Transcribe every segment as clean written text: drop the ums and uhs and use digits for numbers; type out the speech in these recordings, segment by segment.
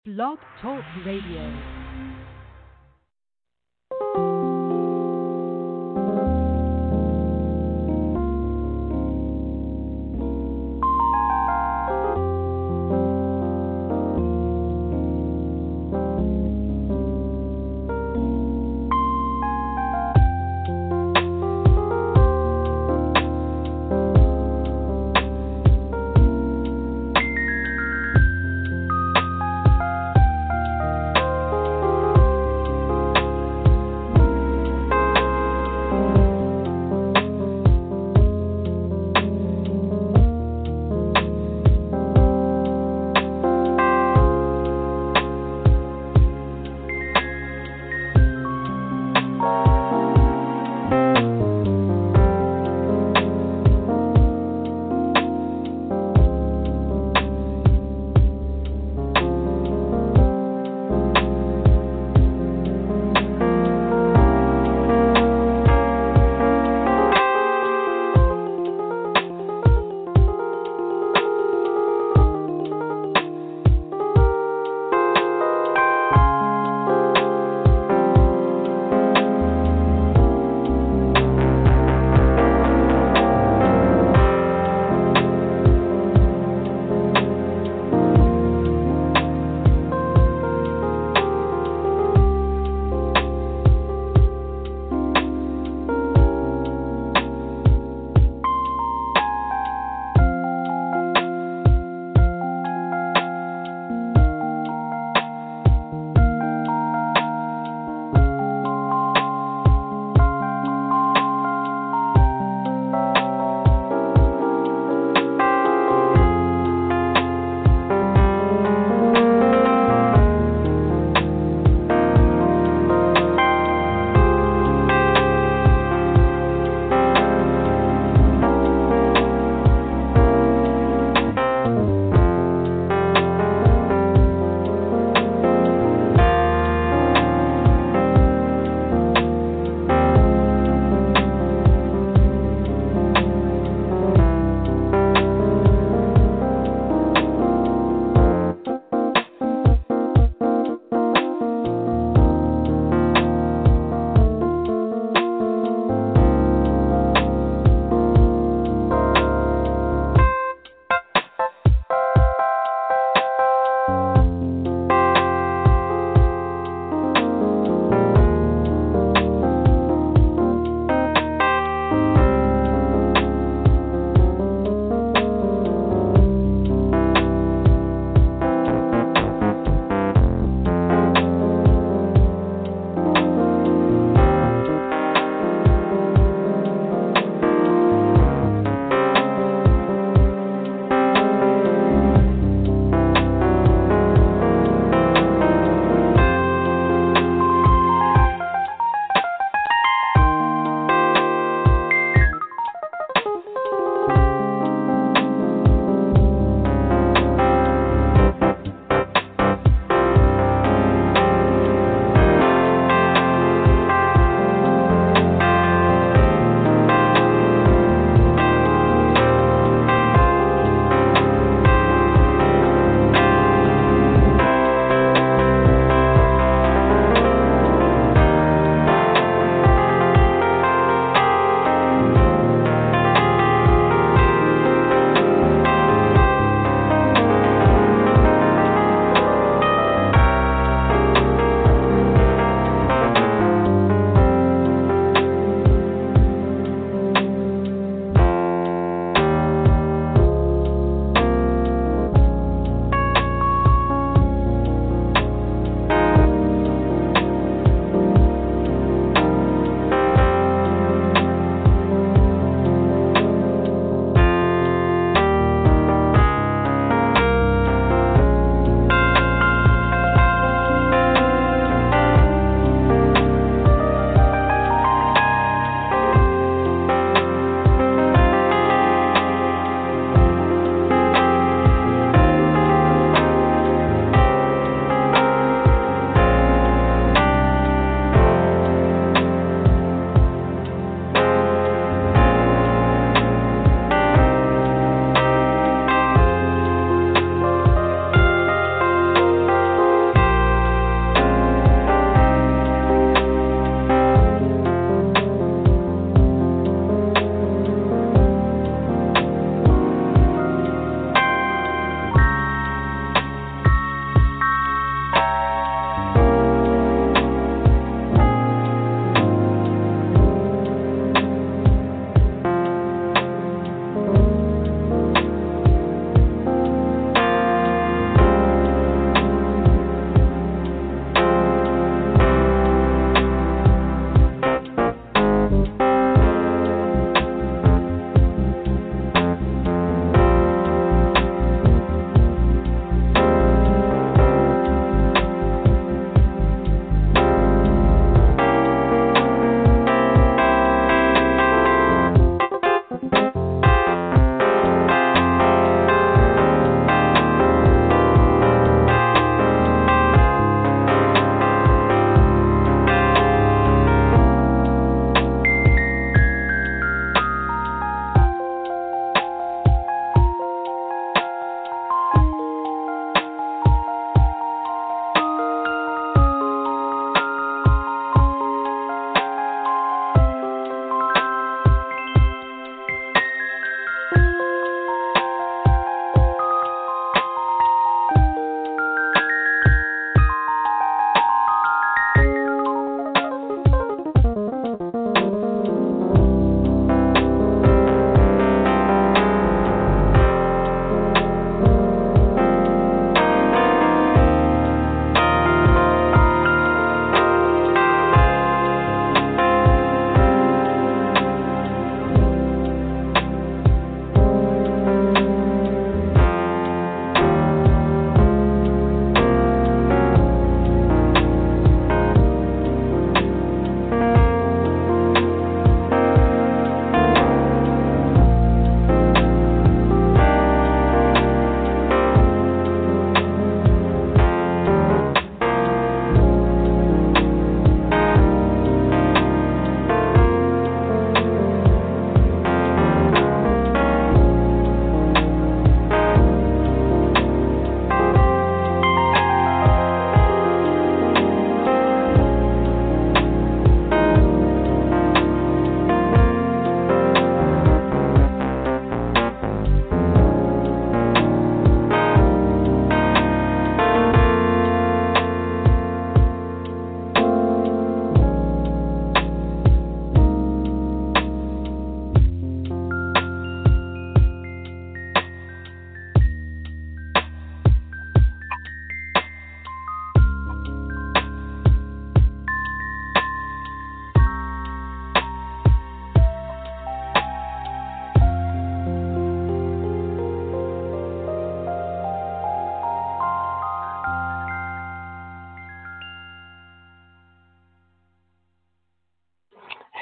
Blog Talk Radio.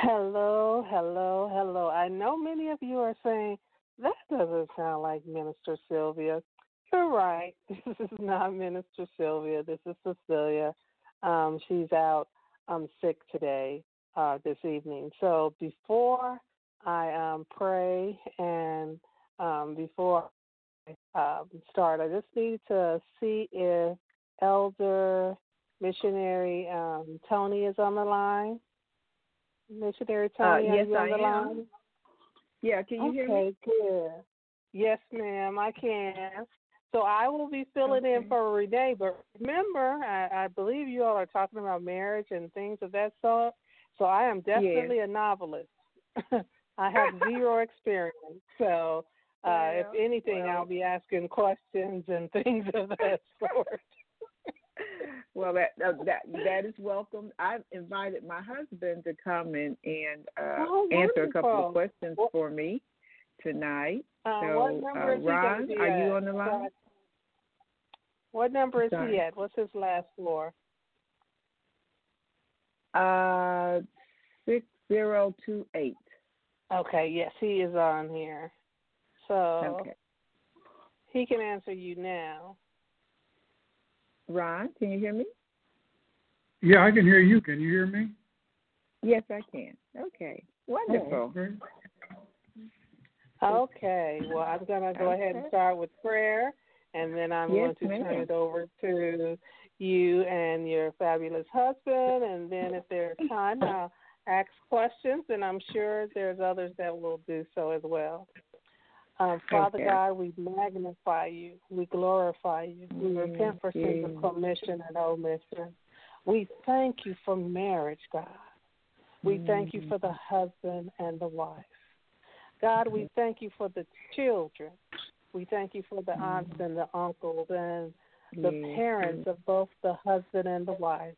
Hello, hello, hello. I know many of you are saying, that doesn't sound like Minister Sylvia. You're right. This is not Minister Sylvia. This is Cecilia. She's out sick today, this evening. So before I pray and before start, I just need to see if Elder Missionary Tony is on the line. Missionary Tony, are Yes, you I on the am. line? Yeah, can you hear me? Okay, good. Yes, ma'am, I can. So I will be filling in Okay. for Renee, but remember, I believe you all are talking about marriage and things of that sort. So I am Yes. definitely a novelist. I have zero experience. So if anything, I'll be asking questions and things of that sort. Well, that is welcome. I've invited my husband to come Oh, answer a couple of wonderful. questions for me tonight. What So, number is he going to Ron, be are you at? on the line? What number is he Sorry. at? What's his last floor? 6028. Okay, yes, he is on here. So Okay. he can answer you now. Ron, can you hear me? Yeah, I can hear you. Can you hear me? Yes, I can. Okay. Wonderful. Okay. Okay, well, I'm going to go ahead and start with prayer, and then I'm Yes, going to turn ma'am. it over to you and your fabulous husband, and then if there's time, I'll ask questions, and I'm sure there's others that will do so as well. Father Okay. God, we magnify you. We glorify you. We repent for sins of commission and omission. We thank you for marriage, God. We thank you for the husband and the wife. God, we thank you for the children. We thank you for the aunts and the uncles and the parents of both the husband and the wife.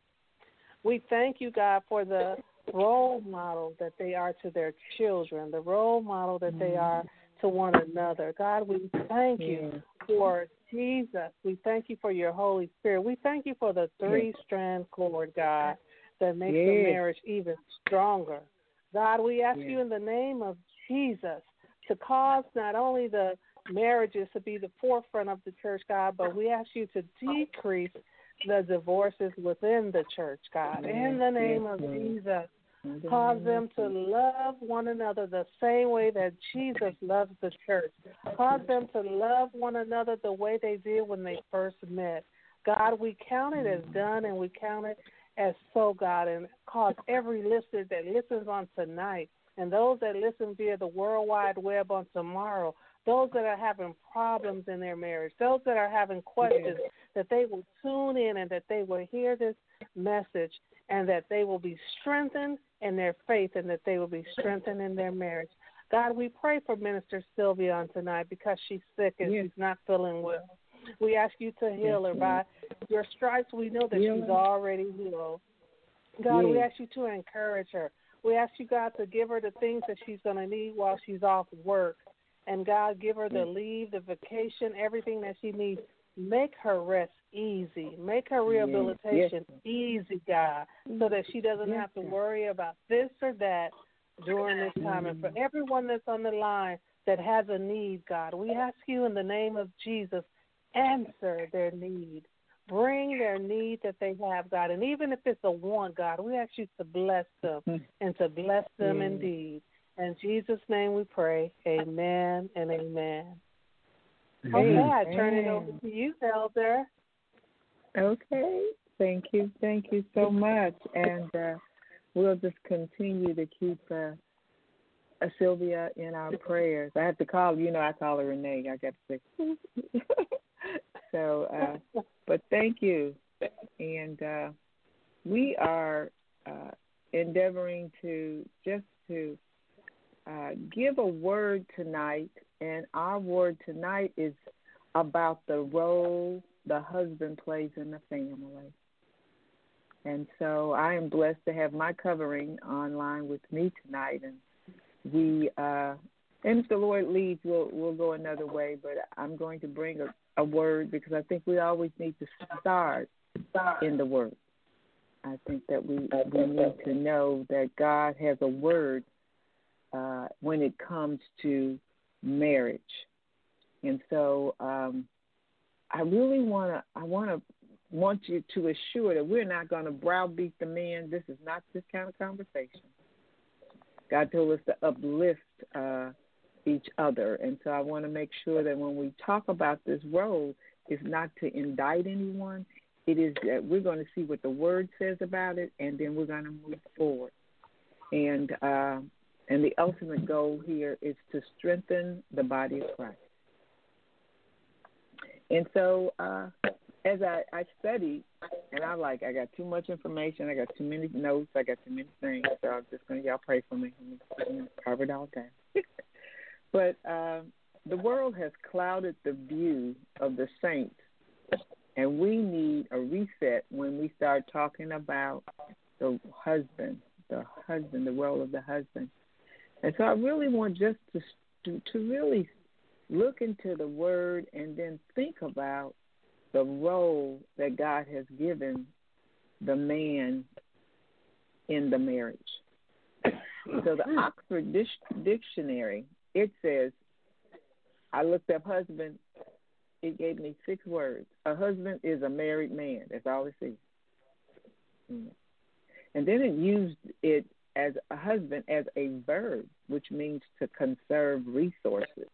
We thank you, God, for the role model that they are to their children, the role model that they are to one another. God, we thank you for Jesus. We thank you for your Holy Spirit. We thank you for the three-strand cord, God, that makes the marriage even stronger. God, we ask you in the name of Jesus to cause not only the marriages to be the forefront of the church, God, but we ask you to decrease the divorces within the church, God. In the name of Jesus, cause them to love one another the same way that Jesus loves the church. Cause them to love one another the way they did when they first met. God, we count it as done, and we count it as so, God, and cause every listener that listens on tonight and those that listen via the World Wide Web on tomorrow, those that are having problems in their marriage, those that are having questions, that they will tune in and that they will hear this message and that they will be strengthened in their faith and that they will be strengthened in their marriage. God, we pray for Minister Sylvia on tonight because she's sick and she's not feeling well. We ask you to heal her. By your stripes, we know that she's already healed. God, we ask you to encourage her. We ask you, God, to give her the things that she's going to need while she's off work. And, God, give her the leave, the vacation, everything that she needs. Make her rest easy. Make her rehabilitation easy, God, so that she doesn't have to worry about this or that during this time. And for everyone that's on the line that has a need, God, we ask you in the name of Jesus, answer their need. Bring their need that they have, God. And even if it's a want, God, we ask you to bless them and to bless them indeed. In Jesus' name we pray. Amen and amen. Okay, I turn it over to you, Elder. Okay. Thank you. Thank you so much. And we'll just continue to keep Sylvia in our prayers. I have to call, I call her Renee. I got to say. So, but thank you. And we are endeavoring to give a word tonight. And our word tonight is about the role the husband plays in the family. And so I am blessed to have my covering online with me tonight. And we, and if the Lord leads, we'll go another way. But I'm going to bring a word because I think we always need to start in the word. I think that we need to know that God has a word when it comes to marriage. And so I really want you to assure that we're not going to browbeat the men. This is not this kind of conversation. God told us to uplift each other. And so I want to make sure that when we talk about this role, it's not to indict anyone. It is that we're going to see what the Word says about it, and then we're going to move forward. And the ultimate goal here is to strengthen the body of Christ. And so as I study, and I got too much information, I got too many notes, I got too many things, so I'm just going to, y'all pray for me. I'm going to cover it all down. But the world has clouded the view of the saints, and we need a reset when we start talking about the husband, the role of the husband. And so I really want just to really look into the Word and then think about the role that God has given the man in the marriage. So the Oxford Dictionary, it says, I looked up husband, it gave me 6 words. A husband is a married man. That's all it says. And then it used it as a husband as a verb, which means to conserve resources,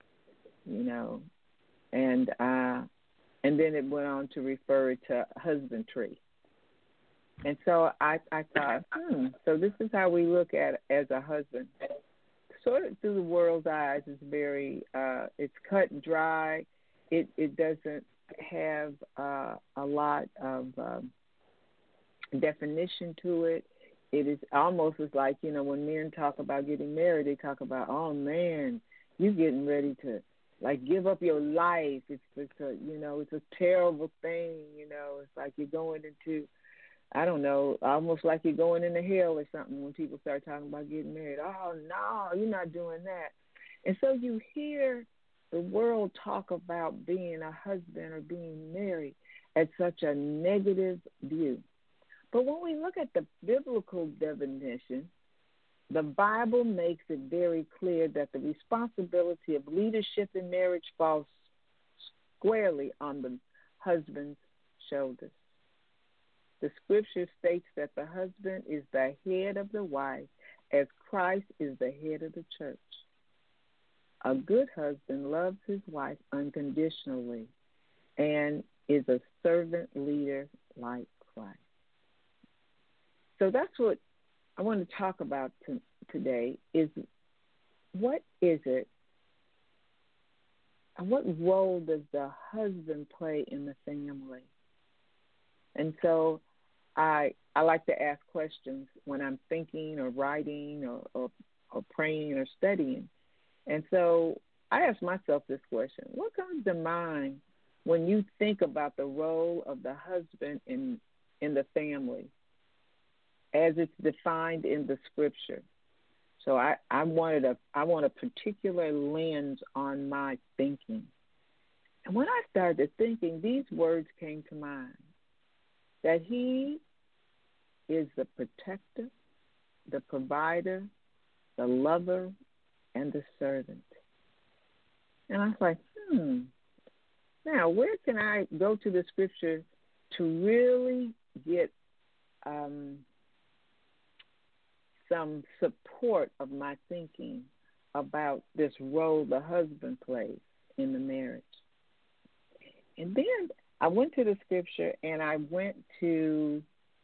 and then it went on to refer to husbandry. And so I thought, so this is how we look at it as a husband. Sort of through the world's eyes, it's very, it's cut and dry. It doesn't have a lot of definition to it. It is almost as like, when men talk about getting married, they talk about, oh, man, you getting ready to, give up your life. It's a terrible thing, It's like you're going into, I don't know, almost like you're going into hell or something when people start talking about getting married. Oh, no, you're not doing that. And so you hear the world talk about being a husband or being married at such a negative view. But when we look at the biblical definition, the Bible makes it very clear that the responsibility of leadership in marriage falls squarely on the husband's shoulders. The scripture states that the husband is the head of the wife, as Christ is the head of the church. A good husband loves his wife unconditionally and is a servant leader like Christ. So that's what I want to talk about today is what is it, and what role does the husband play in the family? And so I like to ask questions when I'm thinking or writing or praying or studying. And so I ask myself this question: what comes to mind when you think about the role of the husband in the family as it's defined in the scripture? So I want a particular lens on my thinking. And when I started thinking, these words came to mind: that he is the protector, the provider, the lover, and the servant. And I was like, now where can I go to the scripture to really get some support of my thinking about this role the husband plays in the marriage? And then I went to the scripture and I went to,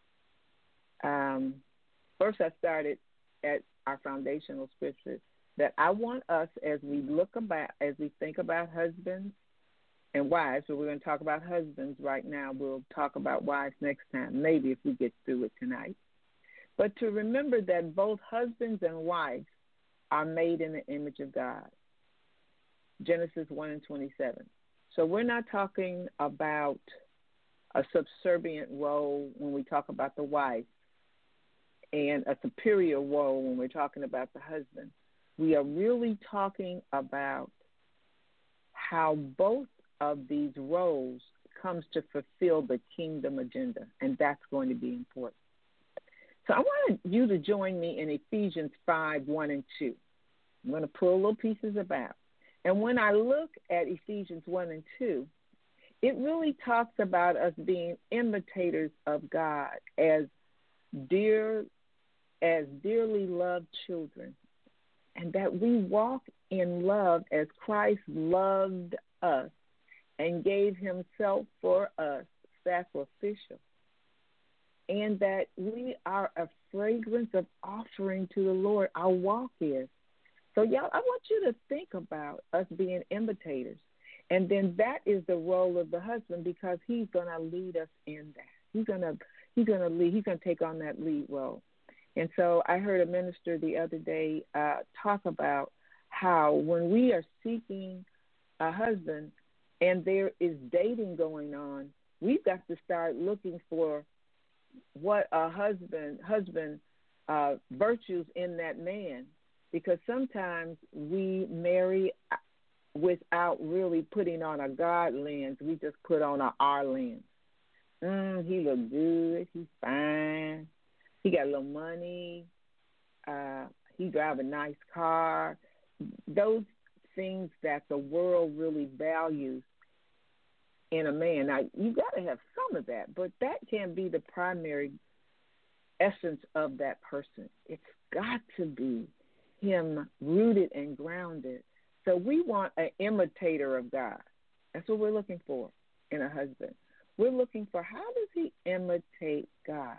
first I started at our foundational scripture that I want us, as we think about husbands and wives, so we're going to talk about husbands right now. We'll talk about wives next time, maybe if we get through it tonight. But to remember that both husbands and wives are made in the image of God. Genesis 1:27. So we're not talking about a subservient role when we talk about the wife and a superior role when we're talking about the husband. We are really talking about how both of these roles comes to fulfill the kingdom agenda, and that's going to be important. So I wanted you to join me in Ephesians 5:1-2. I'm going to pull little pieces about. And when I look at Ephesians 1-2, it really talks about us being imitators of God as dearly loved children, and that we walk in love as Christ loved us and gave himself for us sacrificial, and that we are a fragrance of offering to the Lord. Our walk is. So, y'all, I want you to think about us being imitators. And then that is the role of the husband, because he's going to lead us in that. He's going to lead. He's going to take on that lead role. And so I heard a minister the other day talk about how when we are seeking a husband and there is dating going on, we've got to start looking for what a husband virtues in that man, because sometimes we marry without really putting on a God lens. We just put on our lens. He look good. He's fine. He got a little money. He drive a nice car. Those things that the world really values in a man. Now, you got to have some of that, but that can't be the primary essence of that person. It's got to be him rooted and grounded. So we want an imitator of God. That's what we're looking for in a husband. We're looking for, how does he imitate God?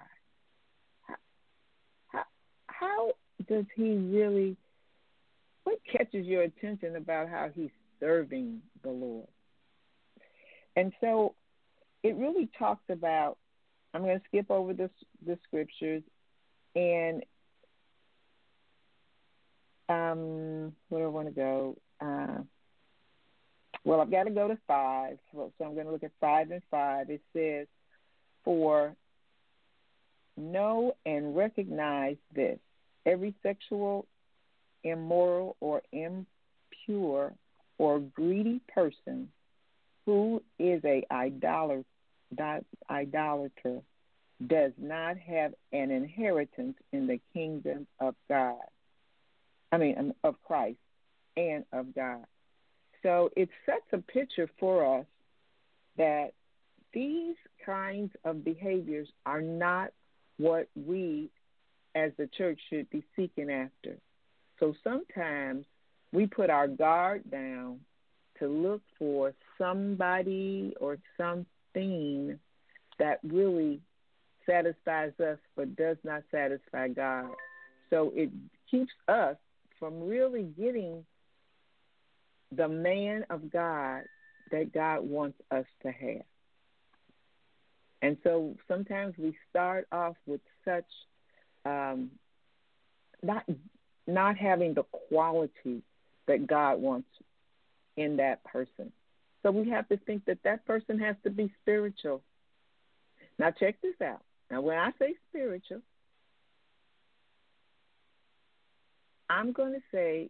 How does he really, what catches your attention about how he's serving the Lord? And so it really talks about, I'm going to skip over the scriptures, and where do I want to go? Well, I've got to go to 5, so I'm going to look at 5 and 5. It says, "For know and recognize this, every sexual, immoral, or impure, or greedy person who is a idolater does not have an inheritance in the kingdom of God. Of Christ and of God." So it sets a picture for us that these kinds of behaviors are not what we as the church should be seeking after. So sometimes we put our guard down to look for somebody or something that really satisfies us but does not satisfy God. So it keeps us from really getting the man of God that God wants us to have. And so sometimes we start off with such not having the quality that God wants in that person. So we have to think that person has to be spiritual. Now check this out. Now when I say spiritual, I'm going to say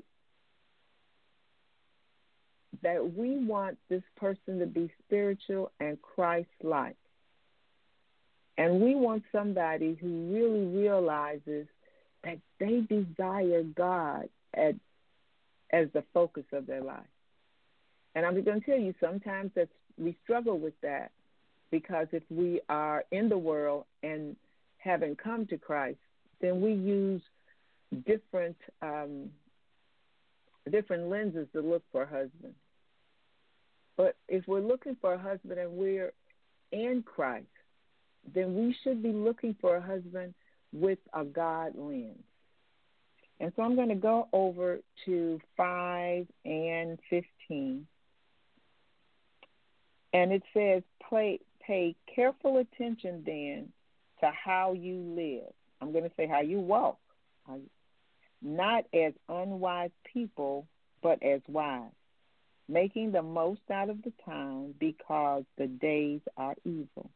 that we want this person to be spiritual and Christ-like. And we want somebody who really realizes that they desire God as the focus of their life. And I'm going to tell you, sometimes we struggle with that, because if we are in the world and haven't come to Christ, then we use different lenses to look for a husband. But if we're looking for a husband and we're in Christ, then we should be looking for a husband with a God lens. And so I'm going to go over to 5 and 15. And it says, pay careful attention then to how you live. I'm going to say how you walk. Not as unwise people, but as wise, making the most out of the time, because the days are evil.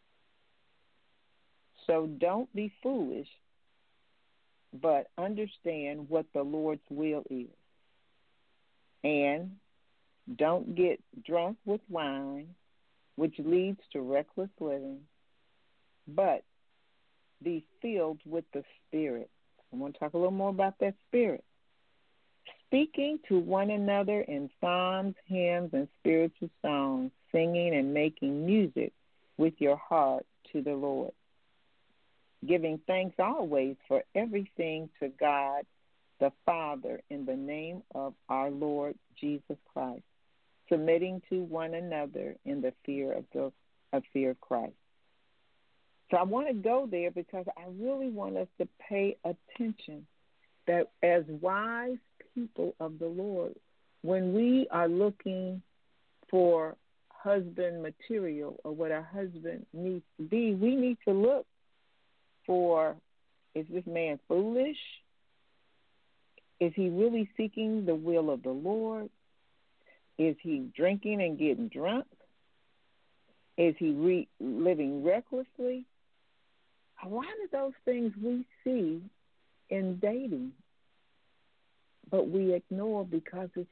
So don't be foolish, but understand what the Lord's will is. And don't get drunk with wine, which leads to reckless living, but be filled with the Spirit. I want to talk a little more about that Spirit. Speaking to one another in psalms, hymns, and spiritual songs, singing and making music with your heart to the Lord. Giving thanks always for everything to God the Father in the name of our Lord Jesus Christ, submitting to one another in the fear of Christ. So I want to go there because I really want us to pay attention that as wise people of the Lord, when we are looking for husband material or what our husband needs to be, we need to look for, is this man foolish? Is he really seeking the will of the Lord? Is he drinking and getting drunk? Is he living recklessly? A lot of those things we see in dating, but we ignore because it's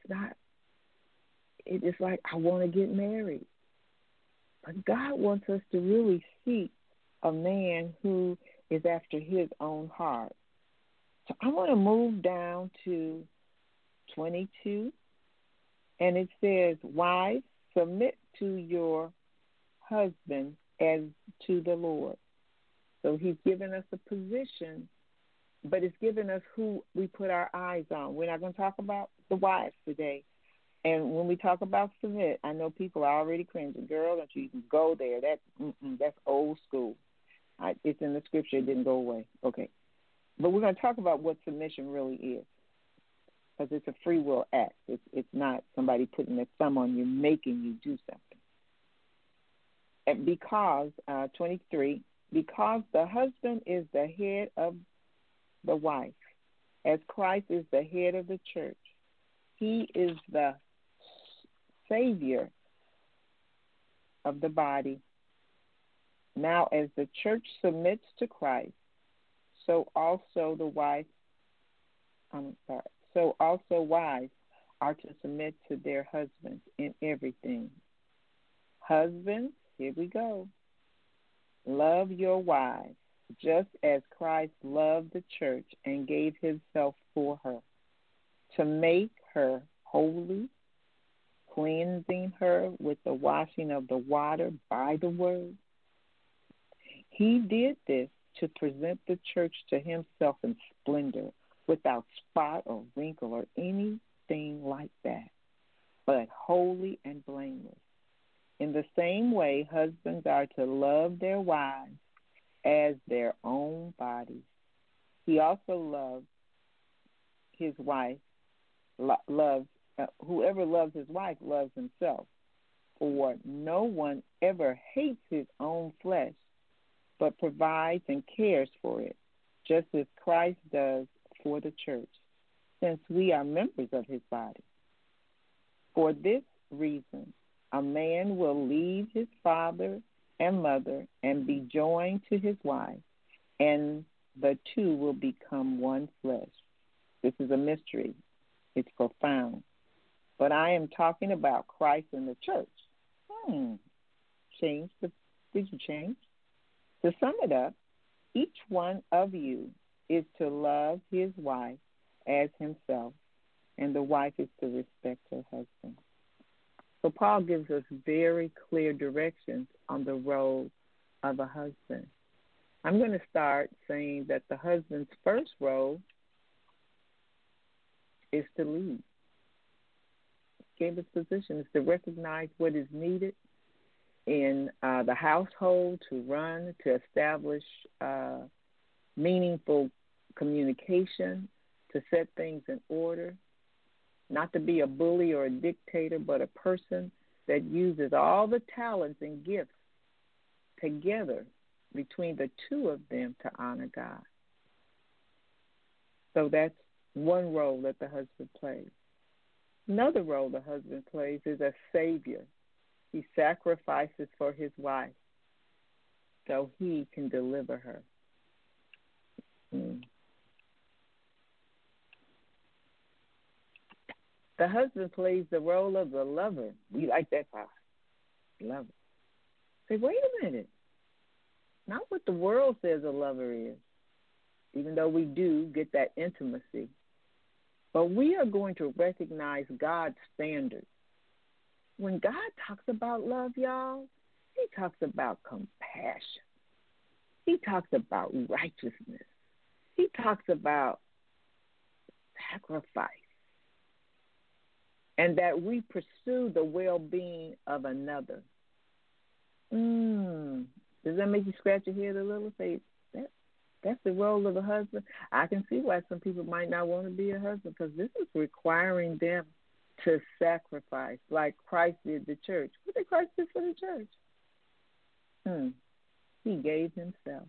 like, I want to get married. But God wants us to really seek a man who is after his own heart. So I want to move down to 22, and it says, wives, submit to your husband as to the Lord. So he's given us a position, but it's given us who we put our eyes on. We're not going to talk about the wives today. And when we talk about submit, I know people are already cringing. Girl, don't you even go there. That's old school. It's in the scripture. It didn't go away. Okay. But we're going to talk about what submission really is, because it's a free will act. It's not somebody putting their thumb on you, making you do something. And because, 23, because the husband is the head of the wife, as Christ is the head of the church. He is the Savior of the body. Now, as the church submits to Christ, so also wives are to submit to their husbands in everything. Husbands, here we go. Love your wives, just as Christ loved the church and gave himself for her, to make her holy, cleansing her with the washing of the water by the word. He did this to present the church to himself in splendor, without spot or wrinkle or anything like that, but holy and blameless. In the same way, husbands are to love their wives as their own bodies. He also loves his wife, whoever loves his wife loves himself. For no one ever hates his own flesh, but provides and cares for it, just as Christ does for the church, since we are members of his body. For this reason, a man will leave his father and mother and be joined to his wife, and the two will become one flesh. This is a mystery. It's profound. But I am talking about Christ and the church. Did you change? To sum it up, each one of you is to love his wife as himself, and the wife is to respect her husband. So Paul gives us very clear directions on the role of a husband. I'm going to start saying that the husband's first role is to lead. He gave his position is to recognize what is needed in the household, to run, to establish meaningful communication, to set things in order, not to be a bully or a dictator, but a person that uses all the talents and gifts together between the two of them to honor God. So that's one role that the husband plays. Another role the husband plays is a savior. He sacrifices for his wife so he can deliver her. The husband plays the role of the lover. We like that part. Lover. Say, wait a minute. Not what the world says a lover is, even though we do get that intimacy. But we are going to recognize God's standards. When God talks about love, y'all, he talks about compassion. He talks about righteousness. He talks about sacrifice. And that we pursue the well-being of another. Does that make you scratch your head a little? Say, that's the role of a husband. I can see why some people might not want to be a husband, because this is requiring them to sacrifice like Christ did the church. What did Christ do for the church? He gave himself.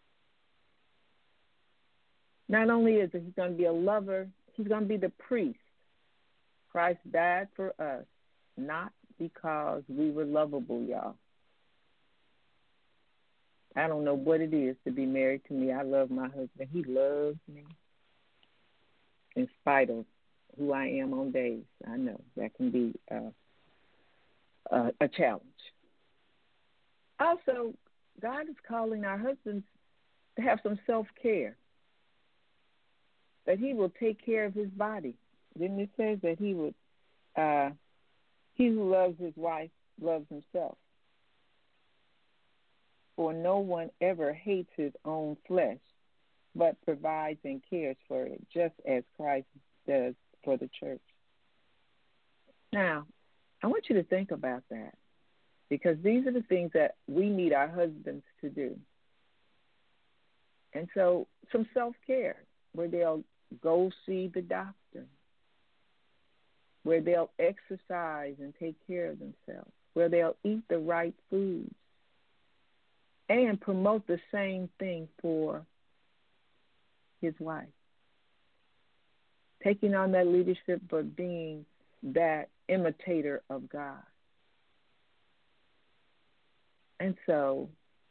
Not only is he going to be a lover, he's going to be the priest. Christ died for us, not because we were lovable, y'all. I don't know what it is to be married to me. I love my husband. He loves me in spite of who I am on days. I know that can be a challenge. Also, God is calling our husbands to have some self-care, that he will take care of his body. Didn't it say that he would, he who loves his wife loves himself? For no one ever hates his own flesh, but provides and cares for it, just as Christ does for the church. Now, I want you to think about that, because these are the things that we need our husbands to do. And so some self-care, where they'll go see the doctor, where they'll exercise and take care of themselves, where they'll eat the right foods, and promote the same thing for his wife. Taking on that leadership, but being that imitator of God. And so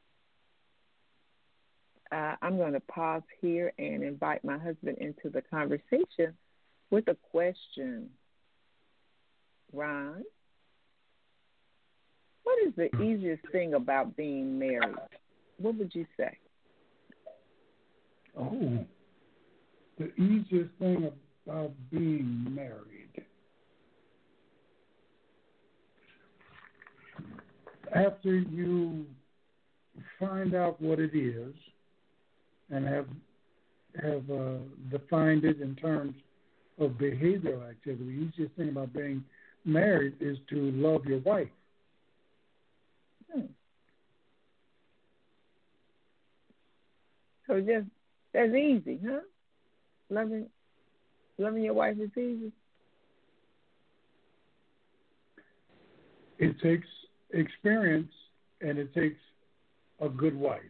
I'm going to pause here and invite my husband into the conversation with a question. Ron, what is the easiest thing about being married? What would you say? Oh, the easiest thing about being married. After you find out what it is and have defined it in terms of behavioral activity, the easiest thing about being married is to love your wife. So that's easy, huh? Loving your wife is easy. It takes experience, and it takes a good wife.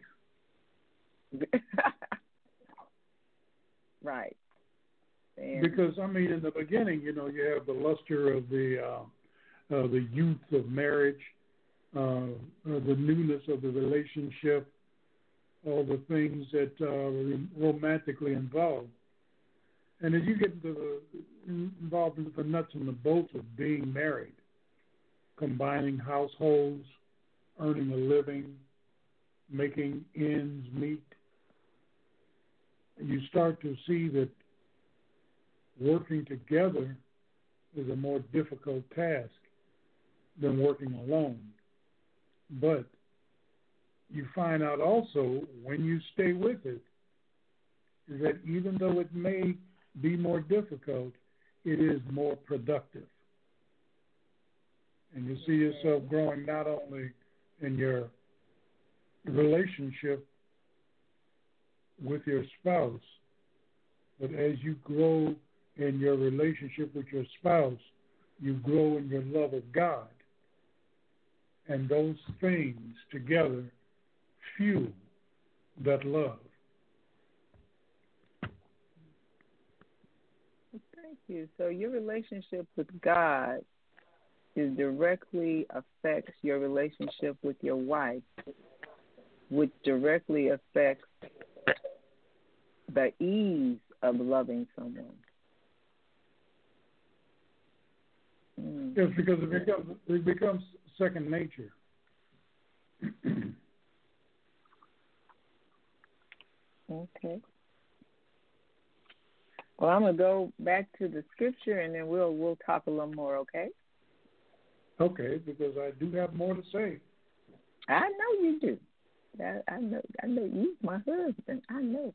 Right. And because I mean, in the beginning, you have the luster of the youth of marriage, the newness of the relationship, all the things that are romantically involved. And as you get involved with the nuts and the bolts of being married, combining households, earning a living, making ends meet, you start to see that working together is a more difficult task than working alone. But you find out also, when you stay with it, is that even though it may be more difficult, it is more productive. And you see yourself growing not only in your relationship with your spouse, but as you grow in your relationship with your spouse, you grow in your love of God. And those things together fuel that love. Thank you. So your relationship with God directly affects your relationship with your wife, which directly affects the ease of loving someone. Yes, because it becomes second nature. Okay. Well, I'm gonna go back to the scripture, and then we'll talk a little more. Okay. Okay, because I do have more to say. I know you do. I know you, my husband. I know.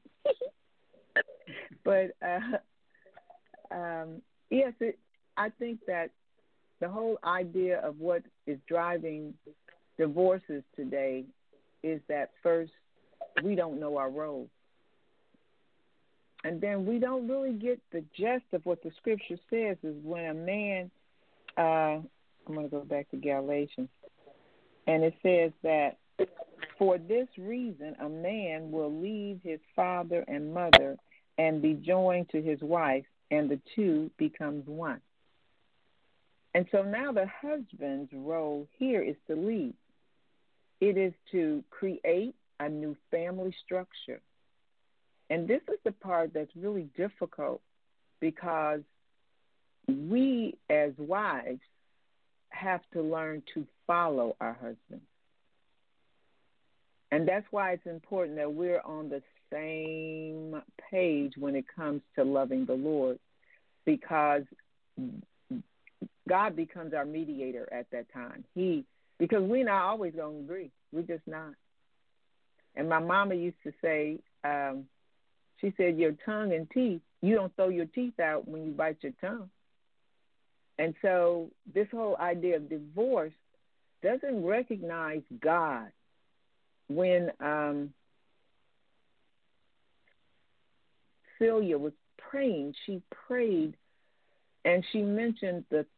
But yes, I think that the whole idea of what is driving divorces today is that first, we don't know our role. And then we don't really get the gist of what the scripture says is when a man, I'm going to go back to Galatians, and it says that for this reason a man will leave his father and mother and be joined to his wife, and the two becomes one. And so now the husband's role here is to lead. It is to create a new family structure. And this is the part that's really difficult because we as wives have to learn to follow our husbands. And that's why it's important that we're on the same page when it comes to loving the Lord, because God becomes our mediator at that time. Because we're not always going to agree. We're just not. And my mama used to say, she said, your tongue and teeth, you don't throw your teeth out when you bite your tongue. And so this whole idea of divorce doesn't recognize God. When Celia was praying, she prayed and she mentioned the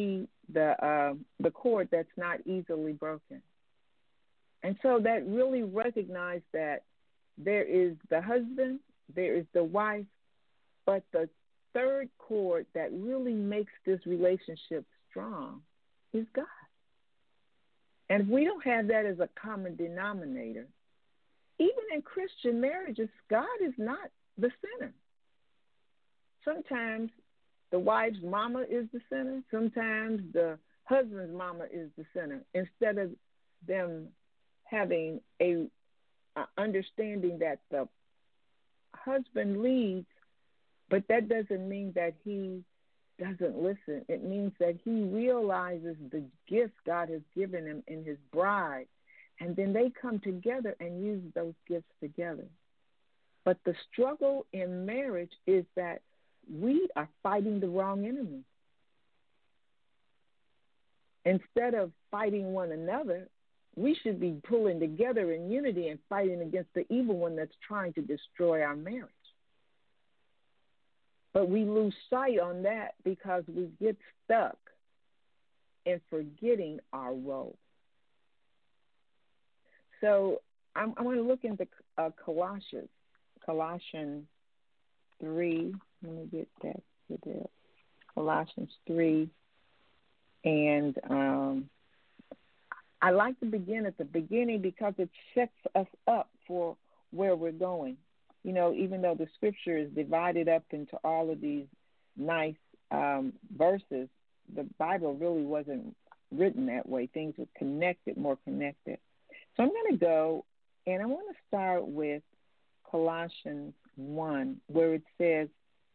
cord that's not easily broken. And so that really recognized that there is the husband, there is the wife, but the third cord that really makes this relationship strong is God. And if we don't have that as a common denominator, even in Christian marriages, God is not the center. Sometimes the wife's mama is the center. Sometimes the husband's mama is the center. Instead of them having a understanding that the husband leads, but that doesn't mean that he doesn't listen. It means that he realizes the gifts God has given him in his bride, and then they come together and use those gifts together. But the struggle in marriage is that we are fighting the wrong enemy. Instead of fighting one another, we should be pulling together in unity and fighting against the evil one that's trying to destroy our marriage. But we lose sight on that because we get stuck in forgetting our role. So I'm going to look into Colossians 3. Let me get that to there. Colossians 3. And I like to begin at the beginning because it sets us up for where we're going. You know, even though the scripture is divided up into all of these nice verses, the Bible really wasn't written that way. Things were connected, more connected. So I'm going to go, and I want to start with Colossians 1, where it says,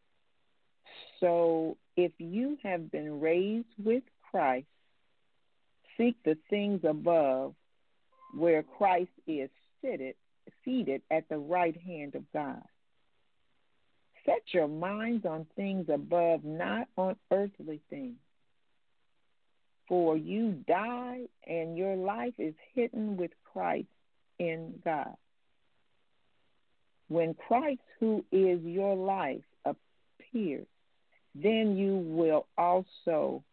so if you have been raised with Christ, seek the things above where Christ is seated at the right hand of God. Set your minds on things above, not on earthly things. For you died, and your life is hidden with Christ in God. When Christ, who is your life, appears, then you also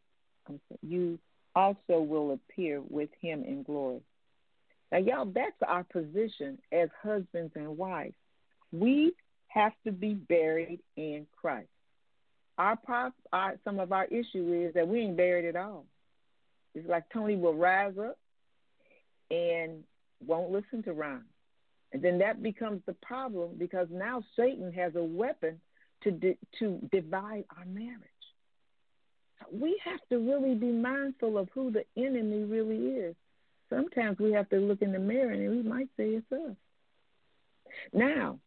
will appear with him in glory. Now, y'all, that's our position as husbands and wives. We have to be buried in Christ. Some of our issue is that we ain't buried at all. It's like Tony will rise up and won't listen to Ron. And then that becomes the problem because now Satan has a weapon to divide our marriage. So we have to really be mindful of who the enemy really is. sometimes we have to look in the mirror and we might say it's us. Now,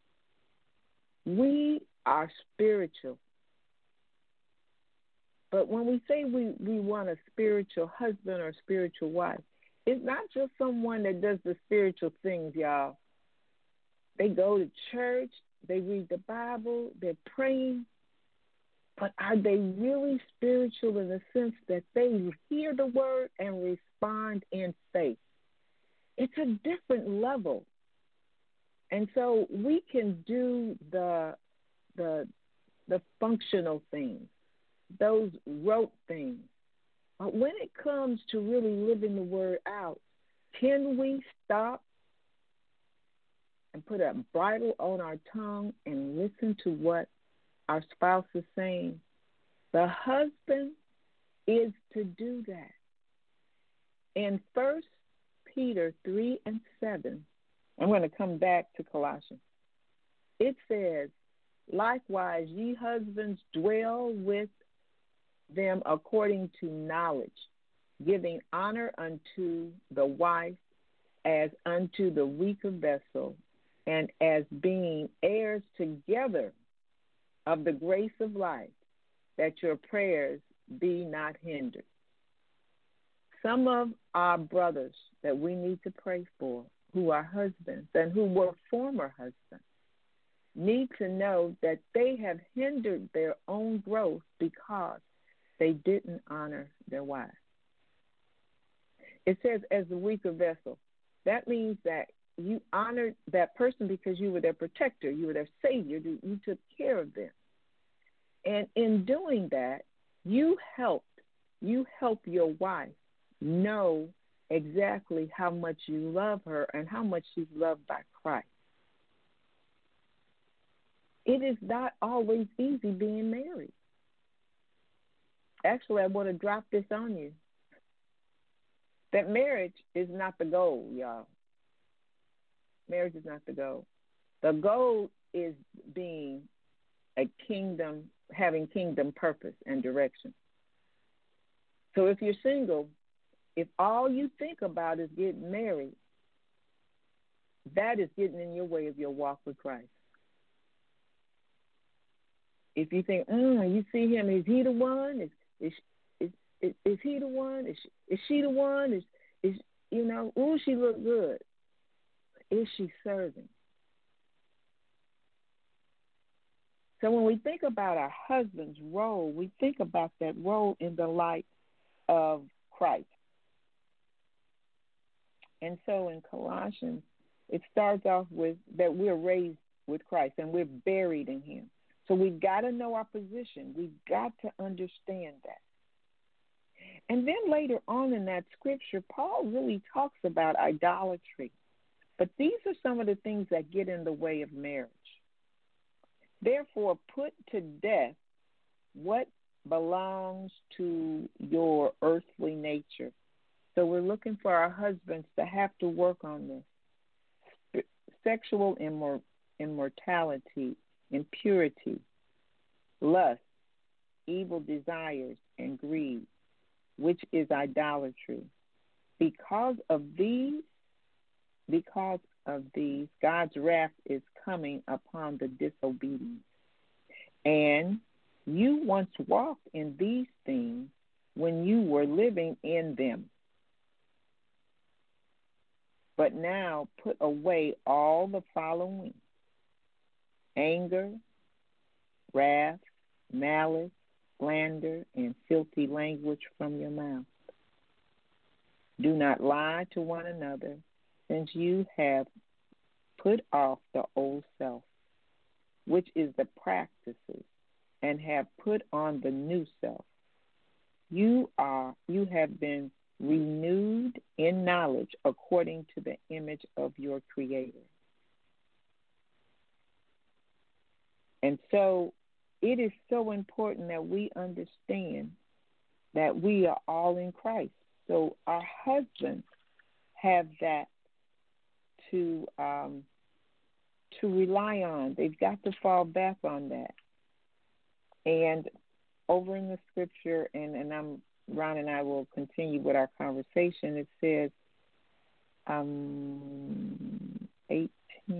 we are spiritual. But when we say we want a spiritual husband or spiritual wife, it's not just someone that does the spiritual things, y'all. They go to church, they read the Bible, they're praying, but are they really spiritual in the sense that they hear the word and respond in faith? It's a different level. And so we can do the functional things, those rote things. But when it comes to really living the word out, can we stop and put a bridle on our tongue and listen to what our spouse is saying? The husband is to do that. In 1 Peter 3:7, I'm going to come back to Colossians. It says, likewise, ye husbands dwell with them according to knowledge, giving honor unto the wife as unto the weaker vessel, and as being heirs together of the grace of life, that your prayers be not hindered. Some of our brothers that we need to pray for, who are husbands and who were former husbands, need to know that they have hindered their own growth because they didn't honor their wives. It says as the weaker vessel. That means that you honored that person because you were their protector, you were their savior, you took care of them. And in doing that, you help your wife know exactly how much you love her and how much she's loved by Christ. It is not always easy being married. Actually, I want to drop this on you. That marriage is not the goal, y'all. Marriage is not the goal. The goal is being a kingdom, having kingdom purpose and direction. So if you're single, if all you think about is getting married, that is getting in your way of your walk with Christ. If you think, you see him, is he the one? Is he the one? Is she the one? She look good. Is she serving? So when we think about our husband's role, we think about that role in the light of Christ. And so in Colossians, it starts off with that we're raised with Christ and we're buried in him. So we've got to know our position. We've got to understand that. And then later on in that scripture, Paul really talks about idolatry. But these are some of the things that get in the way of marriage. Therefore, put to death what belongs to your earthly nature. So we're looking for our husbands to have to work on this. Sexual immortality, impurity, lust, evil desires, and greed, which is idolatry. Because of these, God's wrath is coming upon the disobedient. And you once walked in these things when you were living in them. But now put away all the following: anger, wrath, malice, slander, and filthy language from your mouth. Do not lie to one another, since you have put off the old self, which is the practices, and have put on the new self. You have been renewed in knowledge according to the image of your Creator. And so it is so important that we understand that we are all in Christ. So our husbands have that to rely on. They've got to fall back on that. And over in the scripture, and Ron and I will continue with our conversation, it says, um, 18.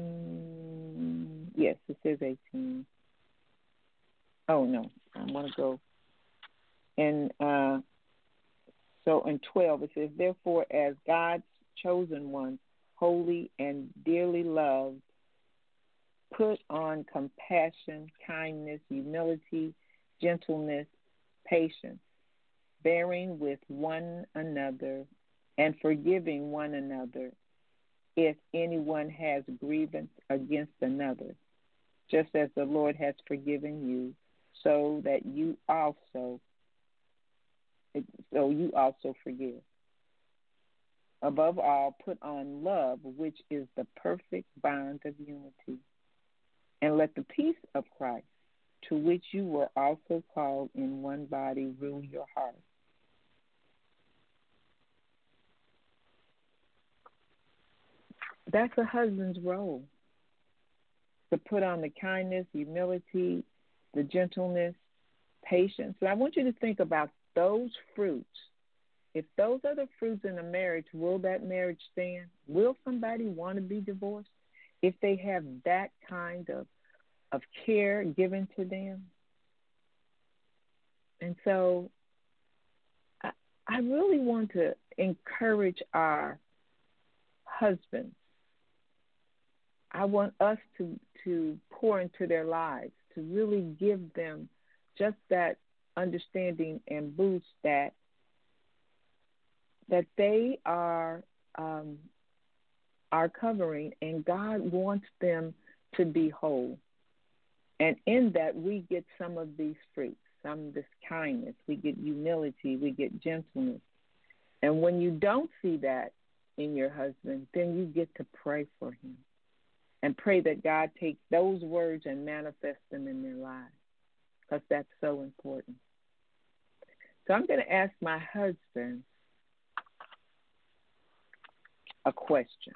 Yes, it says 18. Oh, no. I want to go. And so in 12, it says, therefore, as God's chosen ones, holy and dearly loved, put on compassion, kindness, humility, gentleness, patience, bearing with one another and forgiving one another if anyone has grievance against another, just as the Lord has forgiven you, so you also forgive. Above all, put on love, which is the perfect bond of unity. And let the peace of Christ, to which you were also called in one body, rule your heart. That's a husband's role, to put on the kindness, humility, the gentleness, patience. And I want you to think about those fruits. If those are the fruits in a marriage, will that marriage stand? Will somebody want to be divorced if they have that kind of care given to them? And so I really want to encourage our husbands. I want us to pour into their lives, to really give them just that understanding and boost that they are covering, and God wants them to be whole. And in that, we get some of these fruits, some of this kindness. We get humility. We get gentleness. And when you don't see that in your husband, then you get to pray for him and pray that God takes those words and manifests them in their lives, because that's so important. So I'm going to ask my husband a question.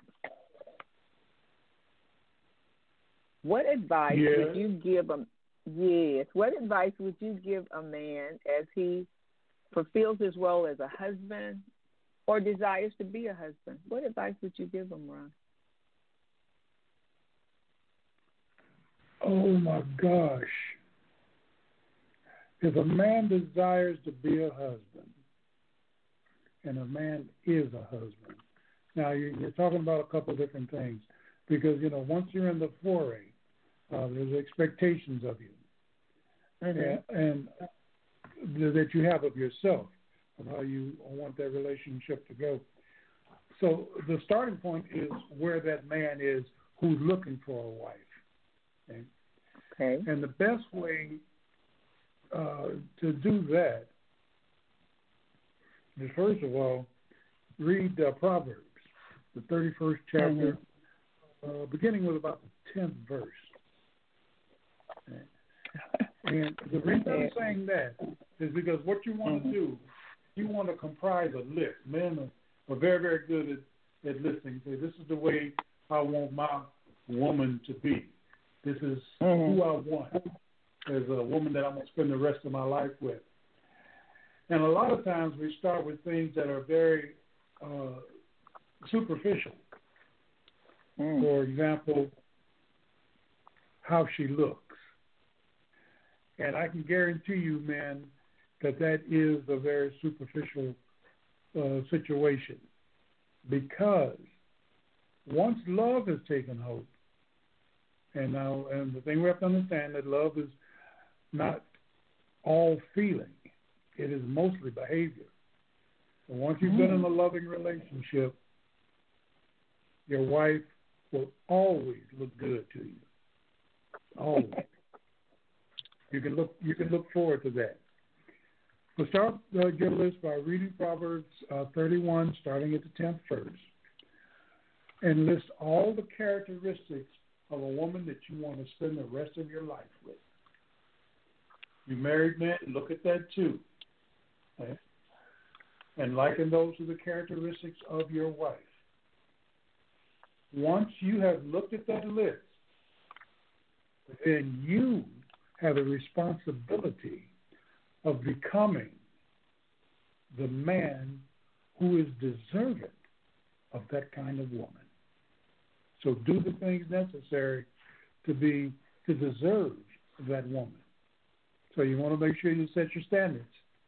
What advice would you give a What advice would you give a man as he fulfills his role as a husband or desires to be a husband? What advice would you give him, Ron? Oh my gosh. If a man desires to be a husband, and a man is a husband, now you're talking about a couple different things, because once you're in the foray, there's expectations of you, and that you have of yourself, of how you want that relationship to go. So the starting point is where that man is who's looking for a wife. Okay. And the best way to do that is, first of all, read Proverbs, the 31st chapter, beginning with about the 10th verse. And the reason I'm saying that is because what you want to do, you want to comprise a list. Men are very, very good at listening. Say, this is the way I want my woman to be. This is who I want as a woman that I'm going to spend the rest of my life with. And a lot of times we start with things that are very superficial. For example, how she looks. And I can guarantee you, man, that is a very superficial situation. Because once love has taken hold, and the thing we have to understand that love is not all feeling. It is mostly behavior. And once you've been in a loving relationship, your wife will always look good to you. Always. You can look forward to that. So start your list by reading Proverbs 31, starting at the 10th verse, and list all the characteristics of a woman that you want to spend the rest of your life with. You married men, look at that too. Okay? And liken those to the characteristics of your wife. Once you have looked at that list, then you have a responsibility of becoming the man who is deserving of that kind of woman. So do the things necessary to deserve that woman. So you want to make sure you set your standards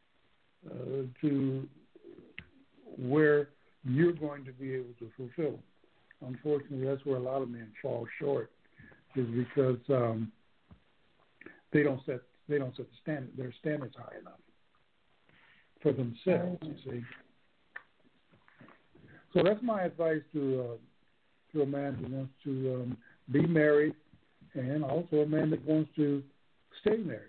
to where you're going to be able to fulfill them. Unfortunately, that's where a lot of men fall short, is because they don't set the standard, their standards high enough for themselves. You see. So that's my advice to a man who wants to be married, and also a man that wants to stay married.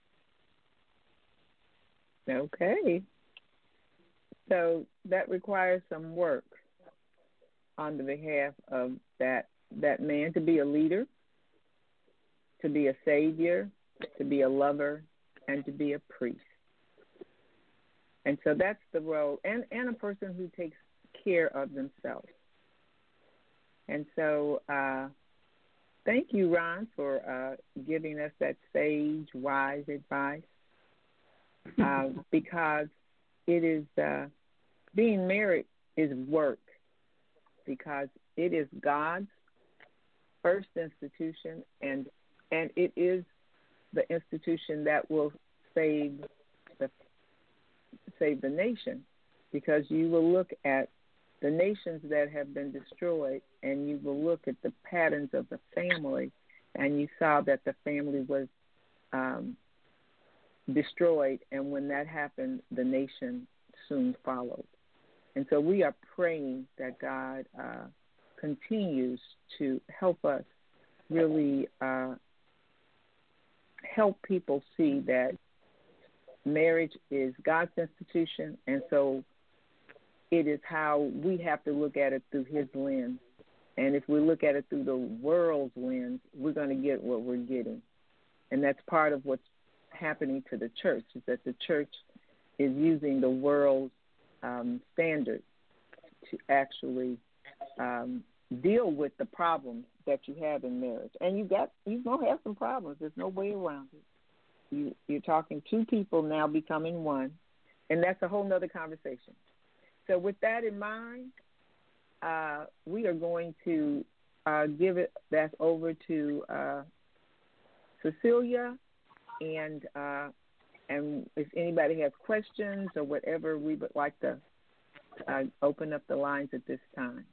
Okay. So that requires some work on the behalf of that man, to be a leader, to be a savior, to be a lover, and to be a priest. And so that's the role, and a person who takes care of themselves. And so thank you, Ron, for giving us that sage, wise advice, because it is being married is work, because it is God's first institution, and it is the institution that will save the nation, because you will look at the nations that have been destroyed, and you will look at the patterns of the family, and you saw that the family was destroyed, and when that happened, the nation soon followed. And so we are praying that God continues to help us really help people see that marriage is God's institution, and so it is how we have to look at it through his lens. And if we look at it through the world's lens, we're going to get what we're getting. And that's part of what's happening to the church, is that the church is using the world's standards to actually deal with the problems that you have in marriage. And you're going to have some problems. There's no way around it. You're talking two people now becoming one, and that's a whole nother conversation. So with that in mind, we are going to give it back over to Cecilia, and if anybody has questions or whatever, we would like to open up the lines at this time.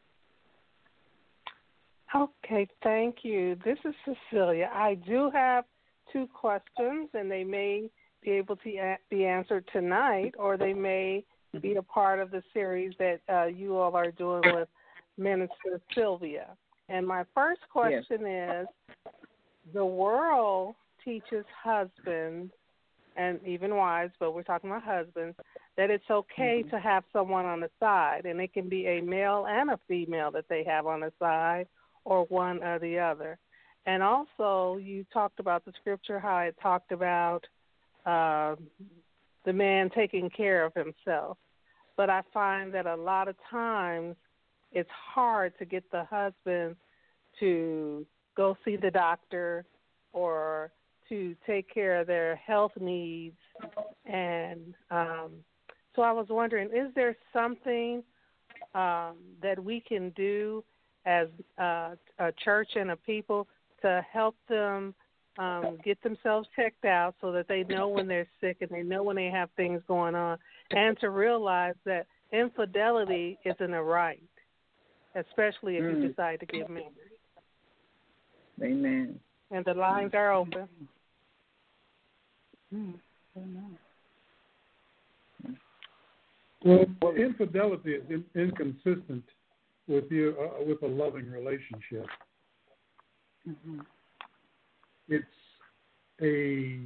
Okay, thank you. This is Cecilia. I do have two questions, and they may be able to be answered tonight, or they may be a part of the series that you all are doing with Minister Sylvia. And my first question is, the world teaches husbands, and even wives, but we're talking about husbands, that it's okay to have someone on the side, and it can be a male and a female that they have on the side, or one or the other. And also, you talked about the scripture, how it talked about the man taking care of himself. But I find that a lot of times it's hard to get the husband to go see the doctor or to take care of their health needs. And so I was wondering, is there something that we can do as a church and a people to help them get themselves checked out so that they know when they're sick and they know when they have things going on, and to realize that infidelity isn't a right, especially if you decide to get married. Amen. And the lines are open. Well, infidelity is inconsistent with with a loving relationship. It's a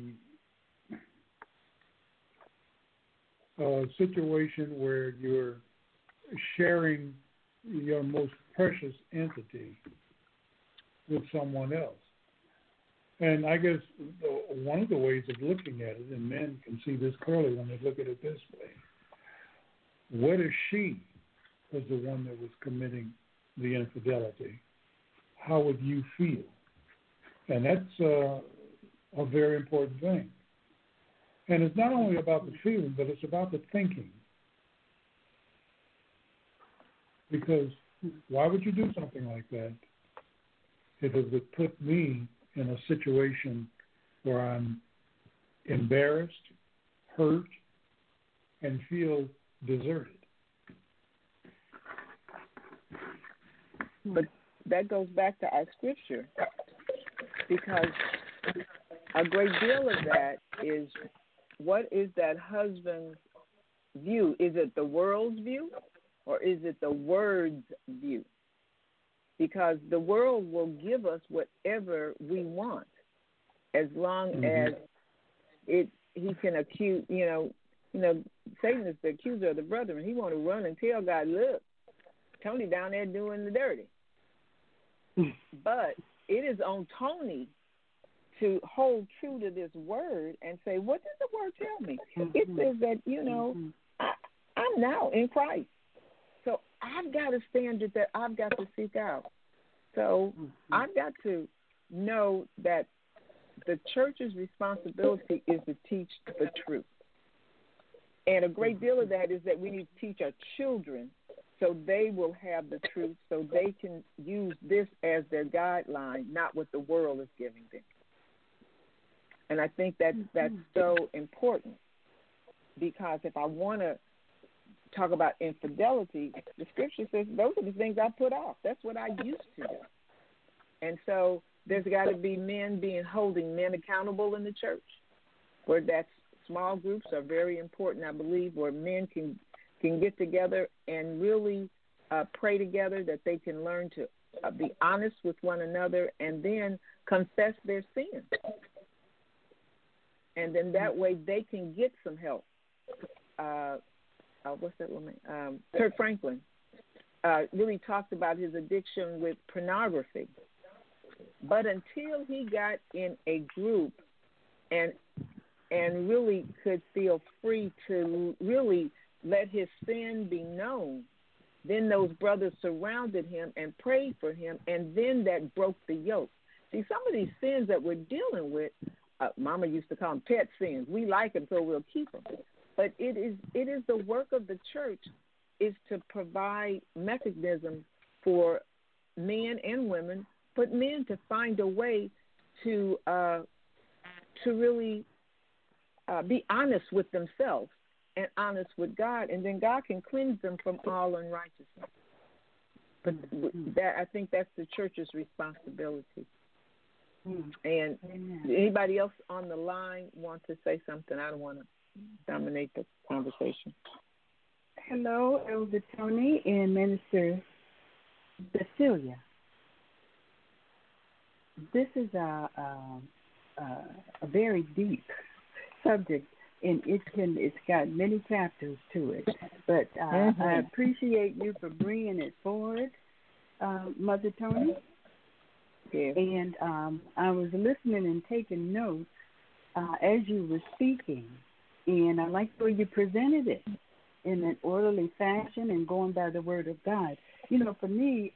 situation where you're sharing your most precious entity with someone else. And I guess one of the ways of looking at it, and men can see this clearly when they look at it this way, what if she was the one that was committing the infidelity? How would you feel? And that's a very important thing. And it's not only about the feeling, but it's about the thinking. Because why would you do something like that if it would put me in a situation where I'm embarrassed, hurt, and feel deserted? But that goes back to our scripture, because a great deal of that is, what is that husband's view? Is it the world's view, or is it the word's view? Because the world will give us whatever we want, as long as he can accuse, Satan is the accuser of the brethren. He want to run and tell God, look, Tony down there doing the dirty. But it is on Tony to hold true to this word and say, what does the word tell me? It says that, I'm now in Christ. So I've got a standard that I've got to seek out. So I've got to know that the church's responsibility is to teach the truth. And a great deal of that is that we need to teach our children so they will have the truth, so they can use this as their guideline, not what the world is giving them. And I think that's so important, because if I want to talk about infidelity, the scripture says those are the things I put off. That's what I used to do. And so there's got to be men holding men accountable in the church, where that's small groups are very important, I believe, where men can get together and really pray together, that they can learn to be honest with one another and then confess their sins. And then that way they can get some help. What's that woman? Kirk Franklin really talked about his addiction with pornography. But until he got in a group and really could feel free to really let his sin be known, then those brothers surrounded him and prayed for him, and then that broke the yoke. See, some of these sins that we're dealing with, Mama used to call them pet sins. We like them, so we'll keep them. But it is the work of the church is to provide mechanisms for men and women, but men to find a way to really be honest with themselves and honest with God, and then God can cleanse them from all unrighteousness. But that, I think that's the church's responsibility. And anybody else on the line want to say something? I don't want to dominate the conversation. Hello, Elder Tony and Minister Cecilia. This is a very deep subject, and it's got many chapters to it. But I appreciate you for bringing it forward, Mother Tony. Yeah. And I was listening and taking notes as you were speaking, and I liked the way you presented it in an orderly fashion and going by the Word of God. For me,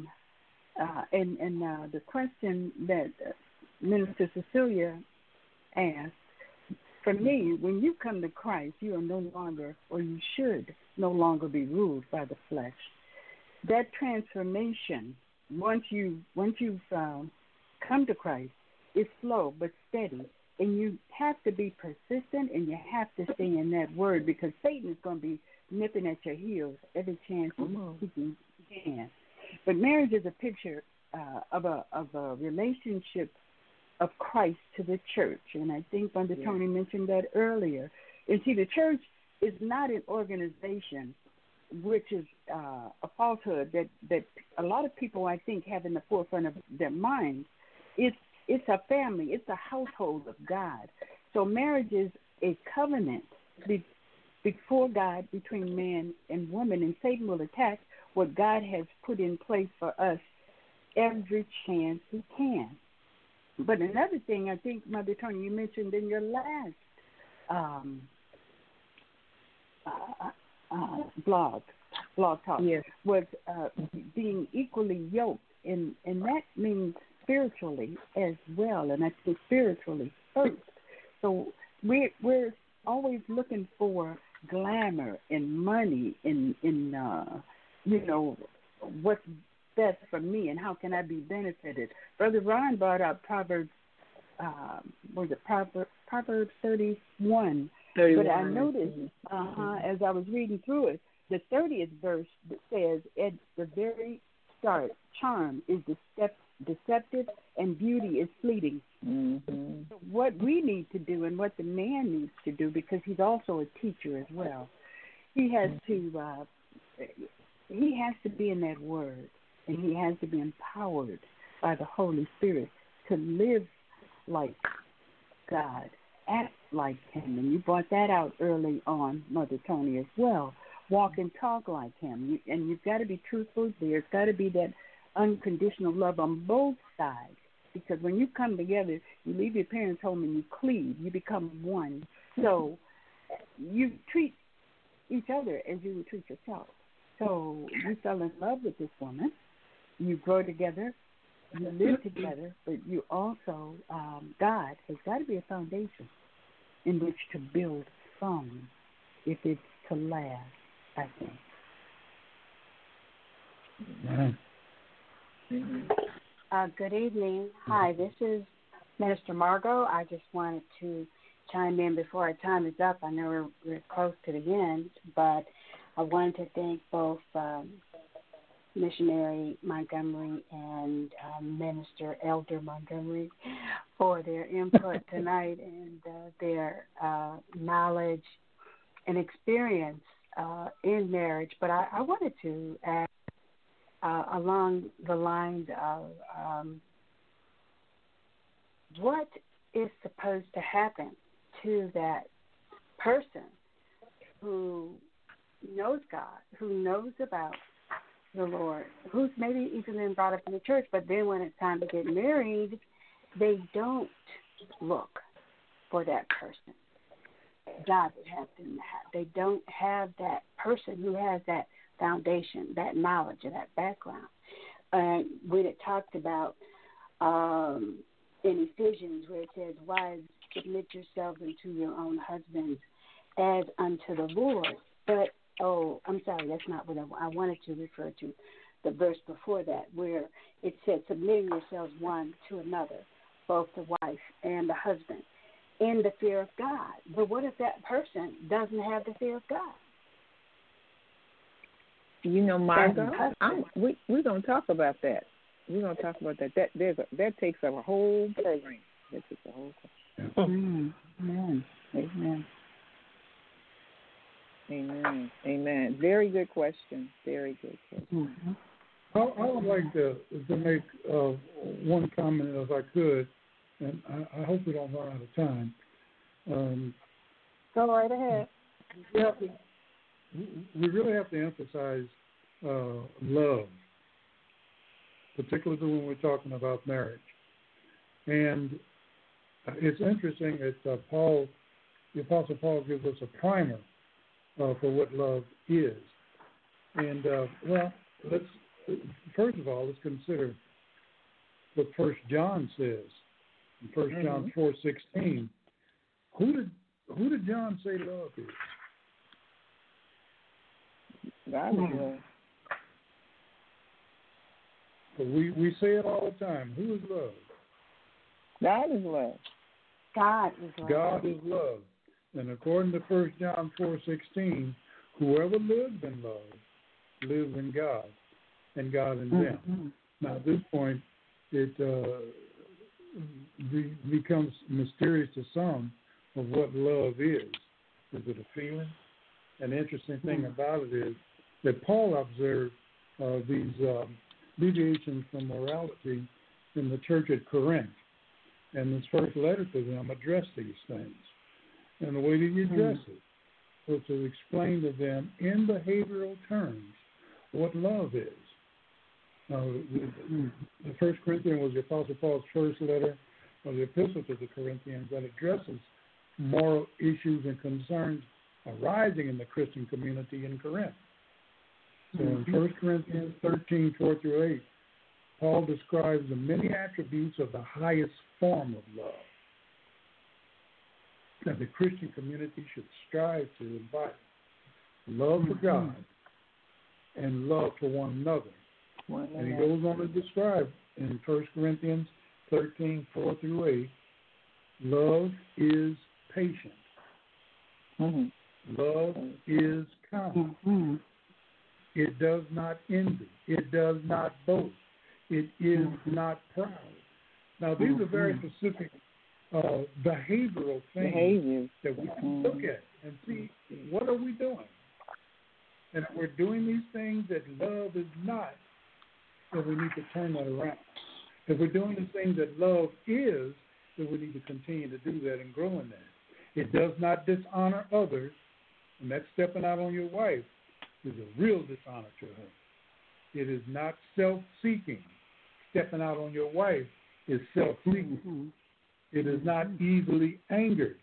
the question that Minister Cecilia asked, for me, when you come to Christ, you are no longer, or you should no longer be ruled by the flesh. That transformation, once you've come to Christ, is slow but steady, and you have to be persistent, and you have to stay in that word, because Satan is going to be nipping at your heels every chance he can. But marriage is a picture of a relationship of Christ to the church, and I think Brother Tony mentioned that earlier. And see, the church is not an organization, which is a falsehood that a lot of people, I think, have in the forefront of their minds. It's a family. It's a household of God. So marriage is a covenant before God between man and woman, and Satan will attack what God has put in place for us every chance he can. But another thing, I think, Mother Tony, you mentioned in your last blog talk, was being equally yoked, and that means spiritually as well, and I think spiritually first. So we're always looking for glamour and money in what's best for me and how can I be benefited. Brother Ron brought up Proverbs, Proverbs 31. But I noticed, as I was reading through it, the 30th verse says, at the very start, charm is deceptive and beauty is fleeting. Mm-hmm. So what we need to do and what the man needs to do, because he's also a teacher as well, he has to be in that word, and he has to be empowered by the Holy Spirit to live like God, act like him. And you brought that out early on, Mother Tony, as well. Walk and talk like him. And you've got to be truthful. There's got to be that unconditional love on both sides. Because when you come together, you leave your parents' home and you cleave. You become one. So you treat each other as you would treat yourself. So you fell in love with this woman. You grow together. You live together. But you also, God has got to be a foundation in which to build from if it's to last, I think. Good evening. Hi, this is Minister Margot. I just wanted to chime in before our time is up. I know we're close to the end, but I wanted to thank both Missionary Montgomery and Minister Elder Montgomery for their input tonight and their knowledge and experience in marriage. But I wanted to ask along the lines of what is supposed to happen to that person who knows God, who knows about the Lord, who's maybe even been brought up in the church, but then when it's time to get married, they don't look for that person. God would have them have. They don't have that person who has that foundation, that knowledge, and that background. And when it talked about in Ephesians where it says, wives, submit yourselves unto your own husbands as unto the Lord. But, I'm sorry, that's not what I wanted to refer to. The verse before that where it said, submitting yourselves one to another, both the wife and the husband, in the fear of God. But what if that person doesn't have the fear of God? Margo, we're going to talk about that. We're going to talk about that. That takes up a whole program. That takes a whole program. Amen. Amen. Amen. Amen. Very good question. Very good question. Mm-hmm. I would like to make one comment if I could, and I hope we don't run out of time. Go right ahead. We really have to emphasize love, particularly when we're talking about marriage. And it's interesting that the Apostle Paul gives us a primer for what love is. And, first of all, let's consider what 1 John says. In 1 John 4:16, who did John say love is? God is love. But we say it all the time. Who is love? God is love. God is love. God is love. And according to 1 John 4:16, whoever lives in love lives in God, and God in them. Mm-hmm. Now, at this point, it becomes mysterious to some of what love is. Is it a feeling? An interesting thing about it is that Paul observed these deviations from morality in the church at Corinth. And his first letter to them addressed these things. And the way that he addressed it was to explain to them in behavioral terms what love is. Now, the First Corinthians was the Apostle Paul's first letter of the epistle to the Corinthians that addresses moral issues and concerns arising in the Christian community in Corinth. So in 1 Corinthians 13:4-8, Paul describes the many attributes of the highest form of love that the Christian community should strive to embody. Love for God, and love for one another. And he goes on to describe in 1 Corinthians 13:4-8, love is patient. Love is kind. It does not envy. It does not boast. It is not proud. Now, these are very specific behavioral things that we can look at and see, what are we doing? And if we're doing these things that love is not, then we need to turn that around. If we're doing the things that love is, then we need to continue to do that and grow in that. It does not dishonor others, and that stepping out on your wife is a real dishonor to her. It is not self-seeking. Stepping out on your wife is self-seeking. It is not easily angered.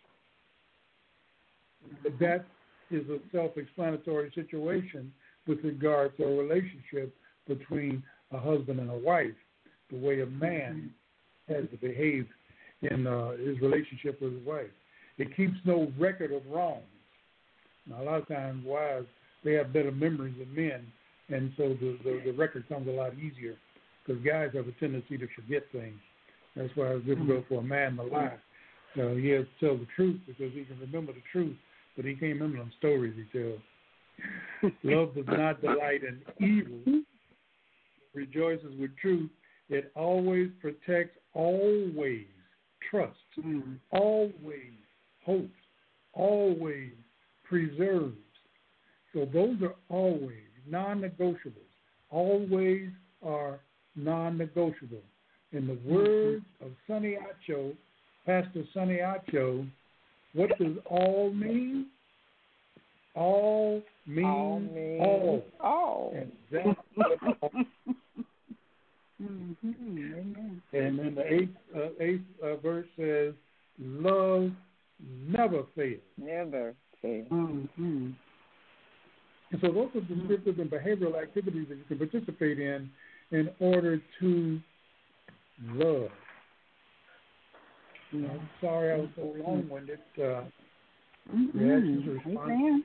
That is a self-explanatory situation with regard to a relationship between a husband and a wife, the way a man has to behave in his relationship with his wife. It keeps no record of wrongs. Now, a lot of times wives, they have better memories than men, and so the record comes a lot easier because guys have a tendency to forget things. That's why it's difficult for a man to lie. He has to tell the truth because he can remember the truth, but he can't remember them stories he tells. Love does not delight in evil, rejoices with truth. It always protects, always trusts, always hopes, always preserves. So those are always non-negotiables. Always are non-negotiable. In the words of Sonny Acho, Pastor Sonny Acho, what does all mean? All means all. All. And that's what all. And then the eighth verse says, love never fails. Never fails. And so those are descriptive and behavioral activities that you can participate in order to love. I'm sorry I was so long-winded. Reactions or responses?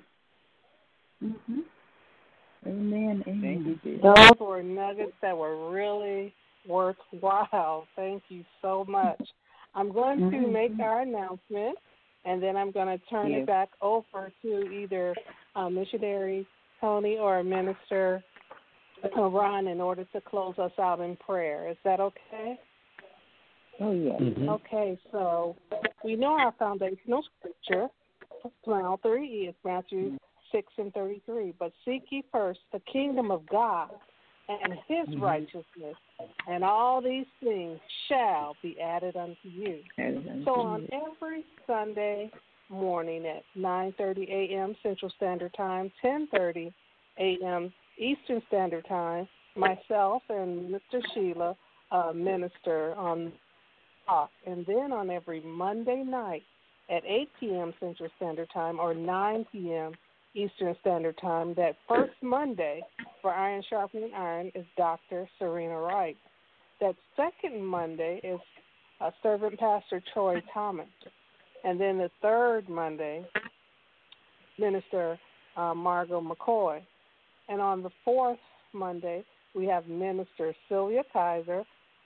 Amen. Those were nuggets that were really worthwhile. Thank you so much. I'm going to make our announcement, and then I'm going to turn it back over to either Missionary Tony or Minister Ron in order to close us out in prayer. Is that okay? Oh, yes. Okay, so we know our foundational scripture, Smile 3, is Matthew 6:33. But seek ye first the kingdom of God and his righteousness, and all these things shall be added unto you. So on every Sunday morning at 9:30 a.m. Central Standard Time, 10:30 a.m. Eastern Standard Time, myself and Mr. Sheila minister on talk. And then on every Monday night at 8 p.m. Central Standard Time or 9 p.m. Eastern Standard Time, that first Monday for Iron Sharpening Iron is Dr. Serena Wright. That second Monday is Servant Pastor Troy Thomas. And then the third Monday, Minister Margot McCoy. And on the fourth Monday, we have Minister Sylvia Kaiser,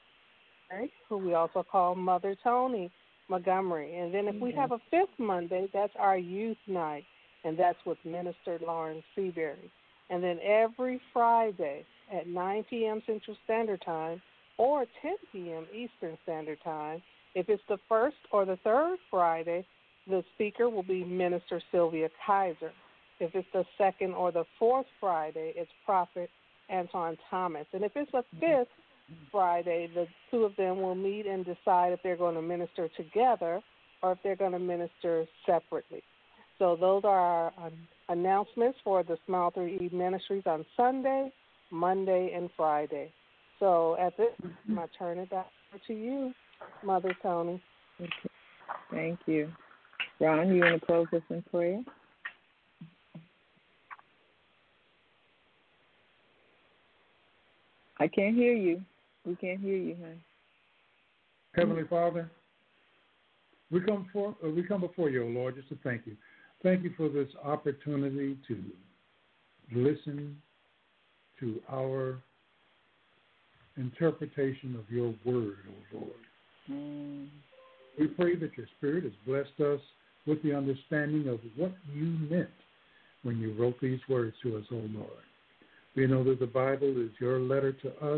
who we also call Mother Tony Montgomery. And then if we have a fifth Monday, that's our youth night, and that's with Minister Lauren Seabury. And then every Friday at 9 p.m. Central Standard Time or 10 p.m. Eastern Standard Time, if it's the first or the third Friday, the speaker will be Minister Sylvia Kaiser. If it's the second or the fourth Friday, it's Prophet Anton Thomas. And if it's a fifth Friday, the two of them will meet and decide if they're going to minister together or if they're going to minister separately. So those are our announcements for the Smile 3E Ministries on Sunday, Monday, and Friday. So at this time, I turn it back to you, Mother Tony. Thank you. Ron, you want to close us in prayer? I can't hear you. We can't hear you, honey. Heavenly Father, we come before you, O Lord, just to thank you. Thank you for this opportunity to listen to our interpretation of your word, O Lord. We pray that your Spirit has blessed us with the understanding of what you meant when you wrote these words to us, O Lord. We know that the Bible is your letter to us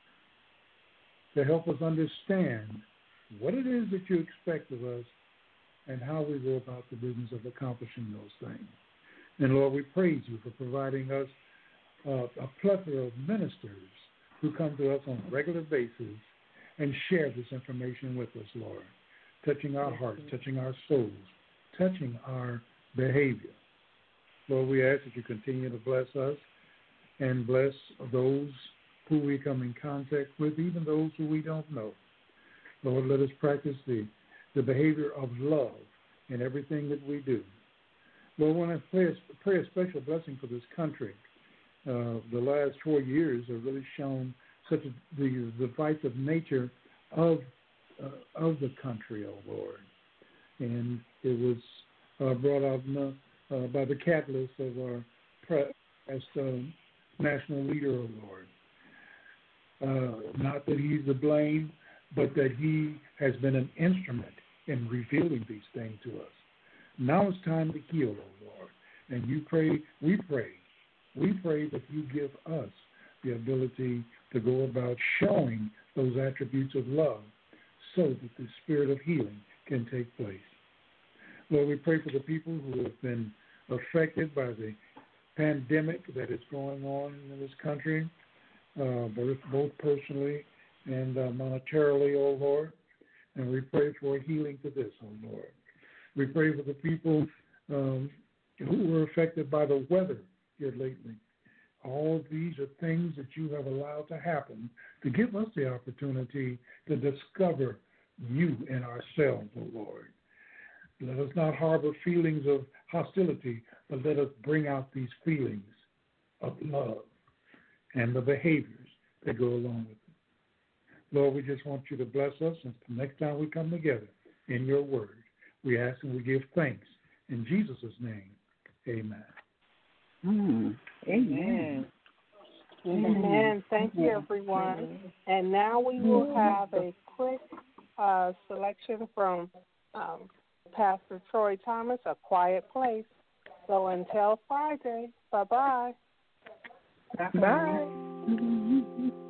to help us understand what it is that you expect of us and how we go about the business of accomplishing those things. And Lord, we praise you for providing us a plethora of ministers who come to us on a regular basis and share this information with us, Lord, touching our hearts, touching our souls, touching our behavior. Lord, we ask that you continue to bless us and bless those who we come in contact with, even those who we don't know. Lord, let us practice the behavior of love in everything that we do. Lord, I want to pray a special blessing for this country. The last 4 years have really shown the divisive nature of the country, oh Lord. And it was brought out by the catalyst of our national leader, oh Lord. Not that he's to blame, but that he has been an instrument in revealing these things to us. Now it's time to heal, oh Lord. And we pray that you give us the ability to go about showing those attributes of love so that the spirit of healing can take place. Lord, we pray for the people who have been affected by the pandemic that is going on in this country, both personally and monetarily, oh Lord. And we pray for healing to this, oh Lord. We pray for the people who were affected by the weather here lately. All of these are things that you have allowed to happen to give us the opportunity to discover you in ourselves, oh Lord. Let us not harbor feelings of hostility, but let us bring out these feelings of love and the behaviors that go along with it. Lord, we just want you to bless us, and the next time we come together in your word, we ask and we give thanks. In Jesus' name, amen. Amen. Amen. Thank you, everyone. And now we will have a quick selection from Pastor Troy Thomas, A Quiet Place. So until Friday, bye-bye. Bye.